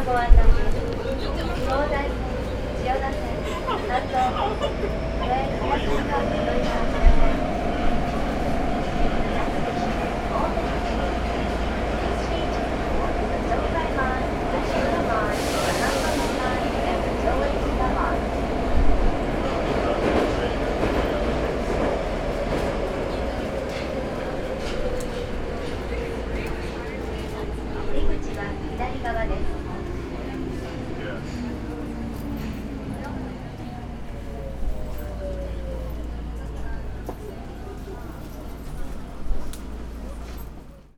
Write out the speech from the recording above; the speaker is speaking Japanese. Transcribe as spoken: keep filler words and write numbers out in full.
はご案内です。東大線、千代田線、南東線、上野線が乗ります。